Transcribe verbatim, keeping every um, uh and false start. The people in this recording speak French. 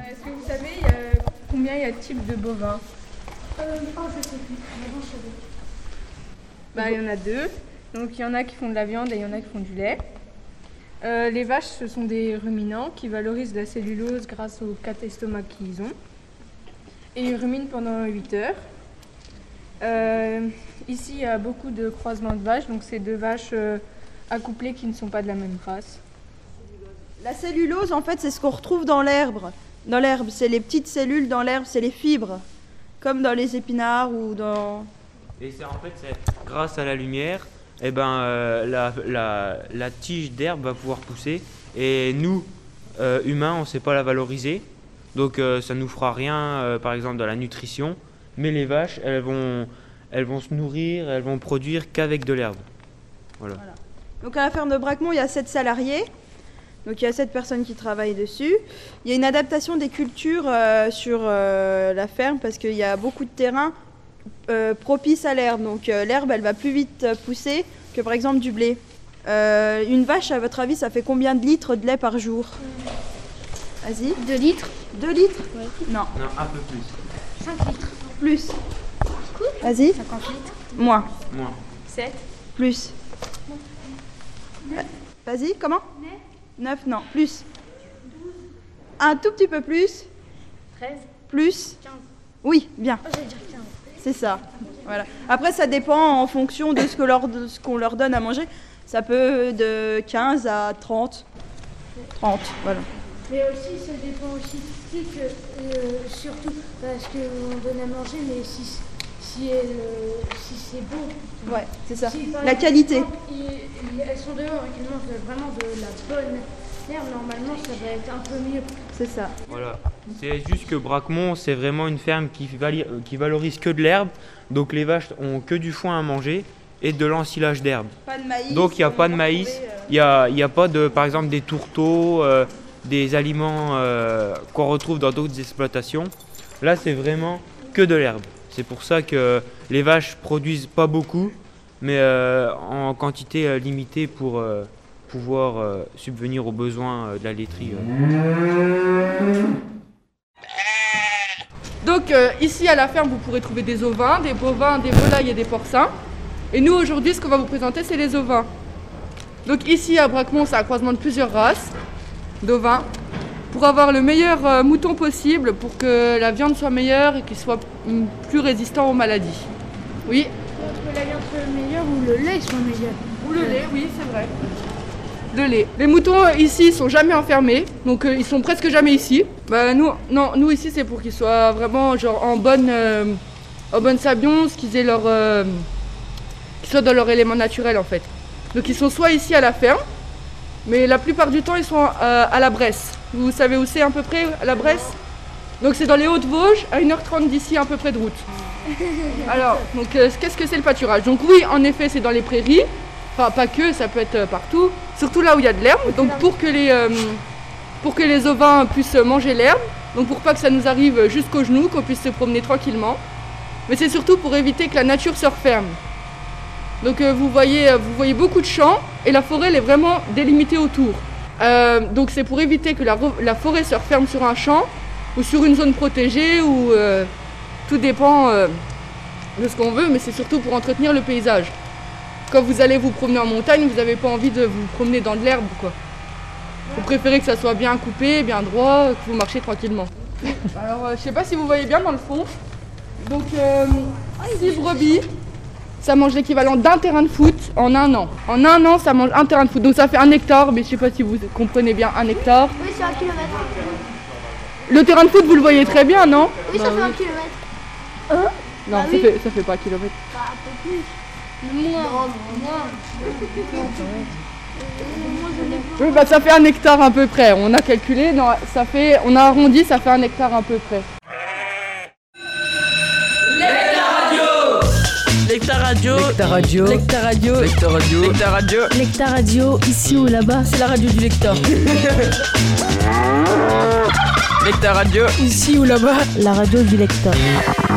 Est-ce que vous savez il y a, combien il y a de types de bovins? Euh, oh, je sais plus. Avant, je savais. Bah, il y en a deux. Donc, il y en a qui font de la viande et il y en a qui font du lait. Euh, les vaches, ce sont des ruminants qui valorisent la cellulose grâce aux quatre estomacs qu'ils ont. Et ils ruminent pendant huit heures. Euh, ici, il y a beaucoup de croisements de vaches. Donc, c'est deux vaches euh, accouplées qui ne sont pas de la même race. La cellulose, en fait, c'est ce qu'on retrouve dans l'herbe. Dans l'herbe, c'est les petites cellules dans l'herbe, c'est les fibres. Comme dans les épinards ou dans... Et c'est en fait, c'est grâce à la lumière, eh ben, euh, la, la, la tige d'herbe va pouvoir pousser. Et nous, euh, humains, on ne sait pas la valoriser. Donc euh, ça ne nous fera rien, euh, par exemple, dans la nutrition. Mais les vaches, elles vont, elles vont se nourrir, elles vont produire qu'avec de l'herbe. Voilà. Voilà. Donc à la ferme de Bracquemont, il y a sept salariés. Donc il y a sept personnes qui travaillent dessus. Il y a une adaptation des cultures euh, sur euh, la ferme parce qu'il y a beaucoup de terrain euh, propice à l'herbe. Donc euh, l'herbe, elle va plus vite pousser que par exemple du blé. Euh, une vache, à votre avis, ça fait combien de litres de lait par jour? Vas-y. deux litres. deux litres? Ouais. Non. Non, un peu plus. cinq litres. Plus. Vas-y. cinquante litres. Moins. Moins. sept. Plus. Vas-y, comment? neuf, non. Plus. Un tout petit peu plus. treize. Plus. quinze. Oui, bien. Oh, j'allais dire quinze. C'est ça. Voilà. Après, ça dépend en fonction de ce que leur, de ce qu'on leur donne à manger. Ça peut de quinze à trente. trente, voilà. Mais aussi, ça dépend aussi, tu sais que, euh, surtout parce qu'on donne à manger, mais si, si, elle, euh, si c'est bon. Ouais, c'est ça. Si, par La exemple, qualité. ils- ils- elles sont dehors et qu'elles mangent vraiment de la bonne herbe, normalement, ça va être un peu mieux. C'est ça. Voilà. C'est juste que Bracquemont, c'est vraiment une ferme qui, vali- qui valorise que de l'herbe. Donc les vaches ont que du foin à manger et de l'ensilage d'herbe. Pas de maïs. Donc il n'y a on pas de va maïs, retrouver, euh, il n'y a, il y a pas de, par exemple, des tourteaux, euh, des aliments euh, qu'on retrouve dans d'autres exploitations. Là, c'est vraiment que de l'herbe. C'est pour ça que les vaches produisent pas beaucoup, mais euh, en quantité euh, limitée pour euh, pouvoir euh, subvenir aux besoins euh, de la laiterie. euh. Donc euh, ici à la ferme, vous pourrez trouver des ovins, des bovins, des volailles et des porcins. Et nous aujourd'hui, ce qu'on va vous présenter, c'est les ovins. Donc ici à Bracquemont, c'est un croisement de plusieurs races d'ovins pour avoir le meilleur euh, mouton possible, pour que la viande soit meilleure et qu'il soit mm, plus résistant aux maladies. Oui. Que la viande soit meilleure ou le lait soit meilleur. Ou le lait, oui, c'est vrai. Le lait. Les moutons euh, ici sont jamais enfermés, donc euh, ils sont presque jamais ici. Bah, nous, non, nous ici c'est pour qu'ils soient vraiment genre en bonne, euh, en bonne sabiance, qu'ils aient leur, euh, qu'ils soient dans leur élément naturel en fait. Donc ils sont soit ici à la ferme, mais la plupart du temps ils sont euh, à la Bresse. Vous savez où c'est à peu près à la Bresse? Donc c'est dans les Hautes-Vosges, à une heure trente d'ici, à peu près de route. Alors, donc euh, qu'est-ce que c'est le pâturage? Donc oui, en effet, c'est dans les prairies. Enfin, pas que, ça peut être euh, partout. Surtout là où il y a de l'herbe. Donc pour que les, euh, pour que les ovins puissent manger l'herbe. Donc pour pas que ça nous arrive jusqu'aux genoux, qu'on puisse se promener tranquillement. Mais c'est surtout pour éviter que la nature se referme. Donc euh, vous voyez, vous voyez beaucoup de champs et la forêt elle est vraiment délimitée autour. Euh, donc c'est pour éviter que la, la forêt se referme sur un champ ou sur une zone protégée ou euh, tout dépend euh, de ce qu'on veut, mais c'est surtout pour entretenir le paysage. Quand vous allez vous promener en montagne, vous n'avez pas envie de vous promener dans de l'herbe, quoi. Vous préférez que ça soit bien coupé, bien droit, que vous marchez tranquillement. Alors, euh, je sais pas si vous voyez bien dans le fond. Donc, euh, six brebis, ça mange l'équivalent d'un terrain de foot en un an. En un an, ça mange un terrain de foot. Donc, ça fait un hectare, mais je sais pas si vous comprenez bien un hectare. Oui, c'est un kilomètre. Le terrain de foot, vous le voyez très bien, non? Oui, ça Bah fait un oui. kilomètre. Non, Bah ça, oui. fait, ça fait pas un kilomètre. Bah, un peu plus. Moins. Moins. Oui, bah ça fait un hectare à peu près. On a calculé, non, ça fait, on a arrondi, ça fait un hectare à peu près. Lecta Radio, Lecta Radio, Lecta Radio, Lecta Radio, Lecta Radio, Lecta Radio, ici ou là-bas, c'est la radio du lecteur. Lecta Radio, Ici ou là-bas, la radio du lecteur.